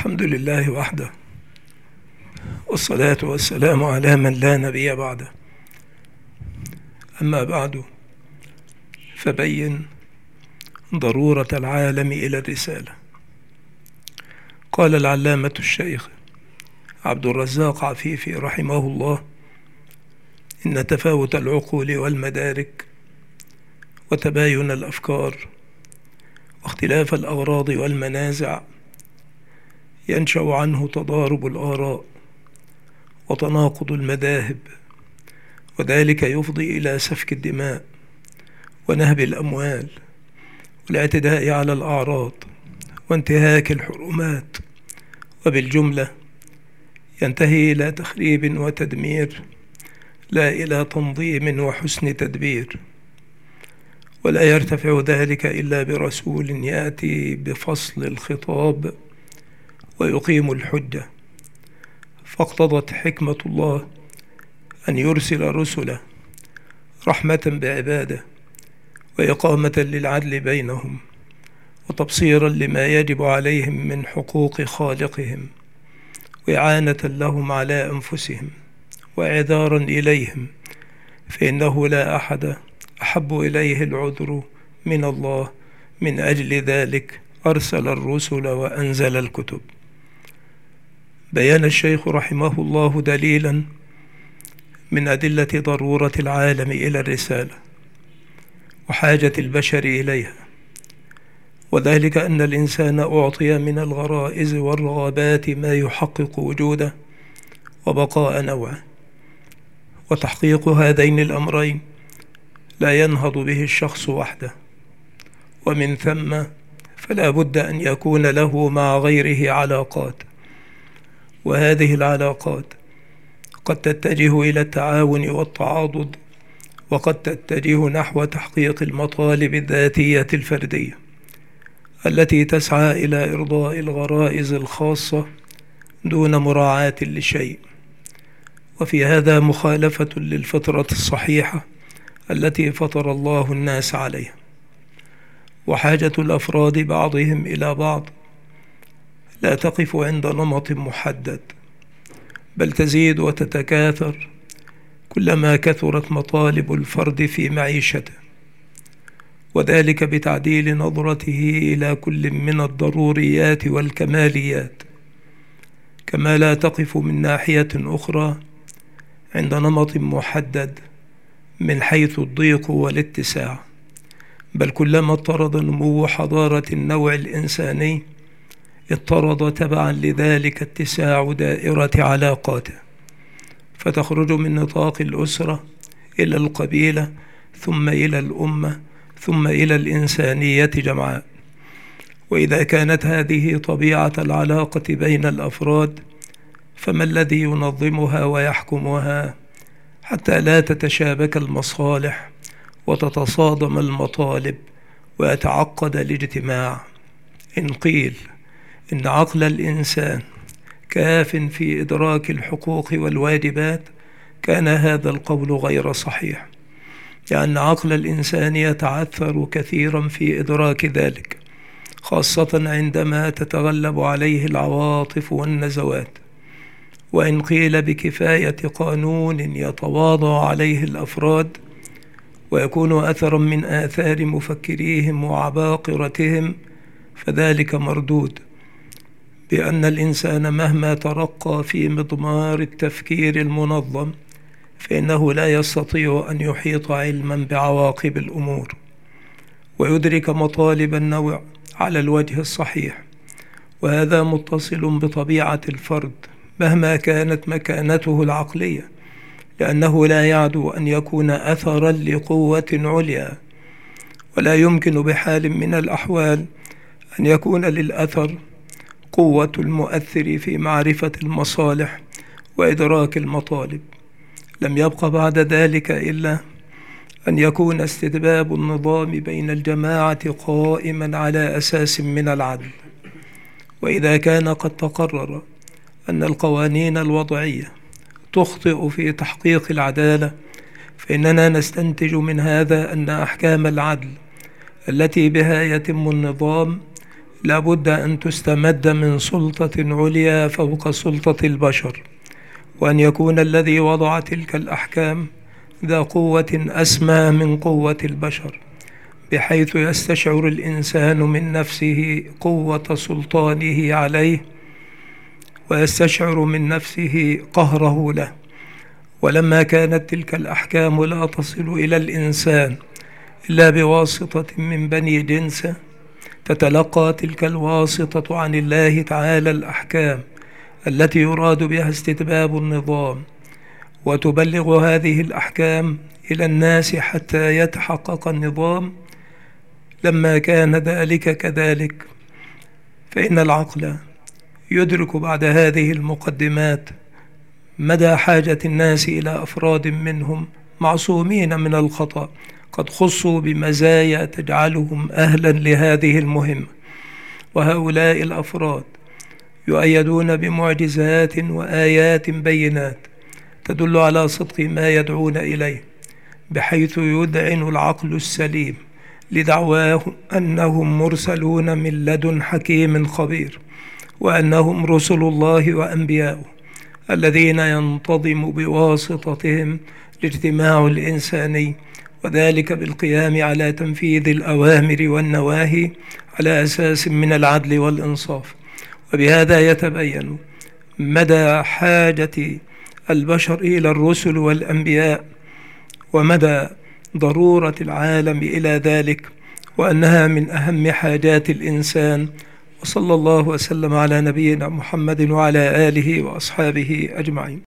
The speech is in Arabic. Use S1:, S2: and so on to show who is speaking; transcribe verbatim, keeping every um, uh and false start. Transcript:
S1: الحمد لله وحده، والصلاة والسلام على من لا نبي بعده. أما بعد، فبين ضرورة العالم إلى الرسالة. قال العلامة الشيخ عبد الرزاق عفيفي رحمه الله: إن تفاوت العقول والمدارك وتباين الأفكار واختلاف الأغراض والمنازع ينشأ عنه تضارب الآراء وتناقض المذاهب، وذلك يفضي إلى سفك الدماء ونهب الأموال والاعتداء على الأعراض وانتهاك الحرمات، وبالجملة ينتهي إلى تخريب وتدمير لا إلى تنظيم وحسن تدبير. ولا يرتفع ذلك إلا برسول يأتي بفصل الخطاب ويقيم الحجة، فاقتضت حكمة الله أن يرسل رسله رحمة بعباده وإقامة للعدل بينهم وتبصيرا لما يجب عليهم من حقوق خالقهم، وإعانة لهم على أنفسهم وإعذارا إليهم، فإنه لا أحد أحب إليه العذر من الله. من أجل ذلك أرسل الرسل وأنزل الكتب. بيان الشيخ رحمه الله دليلا من أدلة ضرورة العالم إلى الرسالة وحاجة البشر إليها، وذلك أن الإنسان أعطي من الغرائز والرغبات ما يحقق وجوده وبقاء نوعه، وتحقيق هذين الأمرين لا ينهض به الشخص وحده، ومن ثم فلا بد أن يكون له مع غيره علاقات، وهذه العلاقات قد تتجه إلى التعاون والتعاضد، وقد تتجه نحو تحقيق المطالب الذاتية الفردية التي تسعى إلى إرضاء الغرائز الخاصة دون مراعاة لشيء، وفي هذا مخالفة للفطرة الصحيحة التي فطر الله الناس عليها. وحاجة الأفراد بعضهم إلى بعض لا تقف عند نمط محدد، بل تزيد وتتكاثر كلما كثرت مطالب الفرد في معيشته، وذلك بتعديل نظرته إلى كل من الضروريات والكماليات، كما لا تقف من ناحية أخرى عند نمط محدد من حيث الضيق والاتساع، بل كلما اضطرد نمو حضارة النوع الإنساني اضطرد تبعا لذلك اتساع دائرة علاقاته، فتخرج من نطاق الأسرة إلى القبيلة، ثم إلى الأمة، ثم إلى الإنسانية جمعاء. وإذا كانت هذه طبيعة العلاقة بين الأفراد، فما الذي ينظمها ويحكمها حتى لا تتشابك المصالح وتتصادم المطالب ويتعقد الاجتماع؟ إن قيل إن عقل الإنسان كاف في إدراك الحقوق والواجبات، كان هذا القول غير صحيح، لأن عقل الإنسان يتعثر كثيرا في إدراك ذلك، خاصة عندما تتغلب عليه العواطف والنزوات. وإن قيل بكفاية قانون يتواضع عليه الأفراد ويكون أثرا من آثار مفكريهم وعباقرتهم، فذلك مردود، بأن الإنسان مهما ترقى في مضمار التفكير المنظم فإنه لا يستطيع أن يحيط علما بعواقب الأمور ويدرك مطالب النوع على الوجه الصحيح، وهذا متصل بطبيعة الفرد مهما كانت مكانته العقلية، لأنه لا يعدو أن يكون أثرا لقوة عليا، ولا يمكن بحال من الأحوال أن يكون للأثر قوة المؤثر في معرفة المصالح وإدراك المطالب. لم يبق بعد ذلك إلا أن يكون استتباب النظام بين الجماعة قائما على أساس من العدل. وإذا كان قد تقرر أن القوانين الوضعية تخطئ في تحقيق العدالة، فإننا نستنتج من هذا أن أحكام العدل التي بها يتم النظام لابد أن تستمد من سلطة عليا فوق سلطة البشر، وأن يكون الذي وضع تلك الأحكام ذا قوة أسمى من قوة البشر، بحيث يستشعر الإنسان من نفسه قوة سلطانه عليه، ويستشعر من نفسه قهره له. ولما كانت تلك الأحكام لا تصل إلى الإنسان إلا بواسطة من بني جنسه، تتلقى تلك الواسطة عن الله تعالى الأحكام التي يراد بها استتباب النظام، وتبلغ هذه الأحكام إلى الناس حتى يتحقق النظام. لما كان ذلك كذلك، فإن العقل يدرك بعد هذه المقدمات مدى حاجة الناس إلى أفراد منهم معصومين من الخطأ، قد خصوا بمزايا تجعلهم أهلا لهذه المهمة. وهؤلاء الأفراد يؤيدون بمعجزات وآيات بينات تدل على صدق ما يدعون إليه، بحيث يذعن العقل السليم لدعواه أنهم مرسلون من لدن حكيم خبير، وأنهم رسل الله وأنبياؤه الذين ينتظم بواسطتهم الاجتماع الإنساني، وذلك بالقيام على تنفيذ الأوامر والنواهي على أساس من العدل والإنصاف. وبهذا يتبين مدى حاجة البشر إلى الرسل والأنبياء، ومدى ضرورة العالم إلى ذلك، وأنها من أهم حاجات الإنسان. وصلى الله وسلم على نبينا محمد وعلى آله وأصحابه أجمعين.